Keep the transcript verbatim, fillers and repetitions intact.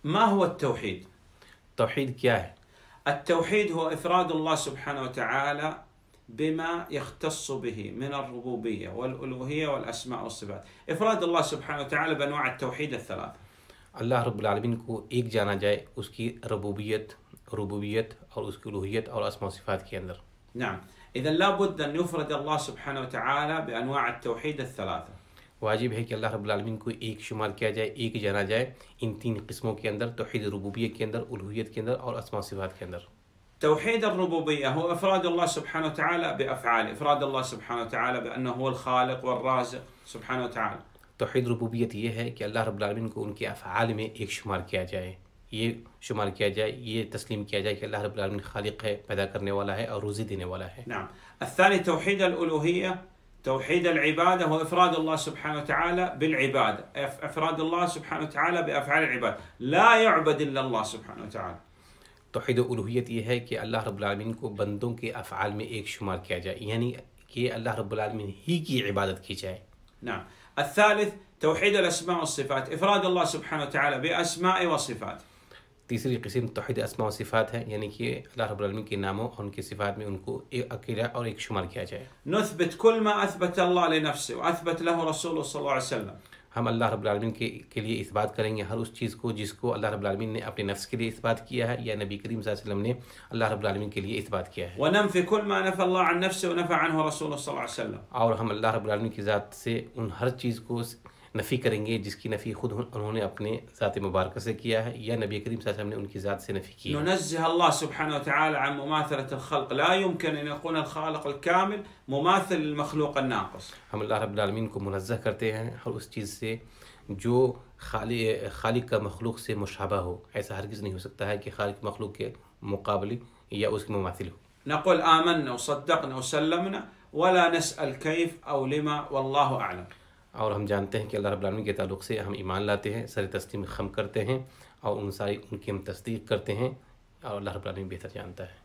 ما هو التوحيد؟ توحید کیا ہے؟ التوحيد هو إفراد الله سبحانه وتعالى بما يختص به من الربوبية والألوهية والأسماء والصفات. إفراد الله سبحانه وتعالى بأنواع التوحيد الثلاث. اللہ رب العالمین کو ایک جانا جائے اس کی ربوبیت ربوبیت اور اس کی الوہیت اور اسماء و صفات کے اندر. نعم. إذا لابد أن يفرد الله سبحانه وتعالى بأنواع التوحيد الثلاثة. واجب ہے کہ اللہ رب العالمین کو ایک شمار کیا جائے، ایک جانا جائے ان تین قسموں کے اندر، توحید ربوبیت کے اندر، الوہیت کے اندر اور اسماء و صفات کے اندر. توحيد الربوبية هو إفراد الله سبحانه وتعالى بأفعاله، إفراد الله سبحانه وتعالى بأنه هو الخالق والرازق سبحانه وتعالى. توحید ربوبیت یہ ہے کہ اللہ رب العالمین کو ان کے افعال میں ایک شمار کیا جائے، یہ شمار کیا جائے، یہ تسلیم کیا جائے کہ اللہ رب العالمین خالق ہے، پیدا کرنے والا ہے اور روزی دینے والا ہے. نعم. الثاني توحيد الألوهية، توحيد العبادة هو إفراد الله سبحانه وتعالى بالعبادة، إفراد الله سبحانه وتعالى بأفعال العباد، لا يعبد إلا الله سبحانه وتعالى. توحید الوہیت یہ ہے کہ اللہ رب العالمین کو بندوں کے افعال میں ایک شمار کیا جائے، یعنی کہ اللہ رب العالمین ہی کی عبادت کی جائے. نعم. الثالث توحيد الأسماء والصفات، إفراد الله سبحانه وتعالى بأسماء وصفات. تیسری قسم توحید اسماء و صفات ہے، یعنی کہ اللہ رب العالمین کے ناموں اور ان کی صفات میں ان کو ایک اکیلا اور ایک شمار کیا جائے. نثبت كل ما أثبت الله لنفسه وأثبت له رسوله صلى الله عليه وسلم. ہم اللہ رب العالمین کے کے لیے اثبات کریں گے ہر اس چیز کو جس کو اللہ رب العالمین نے اپنے نفس کے لیے اثبات کیا ہے یا نبی کریم صلی اللہ علیہ وسلم نے اللہ رب العالمین کے لیے اثبات کیا ہے. وننفي كل ما نفى الله عن نفسه ونفى عنه رسوله صلى الله عليه وسلم. اور ہم اللہ رب العالمین کی ذات سے ان ہر چیز کو نفی کریں گے جس کی نفی خود انہوں نے اپنے ذات مبارکہ سے کیا ہے یا نبی کریم صلی اللہ علیہ وسلم نے ان کی ذات سے نفی کی ہے. ننزه الله سبحانه وتعالى عن مماثلة الخلق، لا يمكن أن يكون الخالق الكامل مماثل للمخلوق الناقص. ہم اللہ رب العالمین کو منزہ کرتے ہیں ہر اس چیز سے جو خالق خالق کا مخلوق سے مشابہ ہو. ایسا ہرگز نہیں ہو سکتا ہے کہ خالق مخلوق کے مقابل یا اس کے مماثل ہو. نقول آمنا وصدقنا وسلمنا ولا نسأل كيف أو لما والله أعلم. اور ہم جانتے ہیں کہ اللہ رب العالمین کے تعلق سے ہم ایمان لاتے ہیں، سر تسلیم خم کرتے ہیں اور ان ساری ان کی ہم تصدیق کرتے ہیں اور اللہ رب العالمین بہتر جانتا ہے.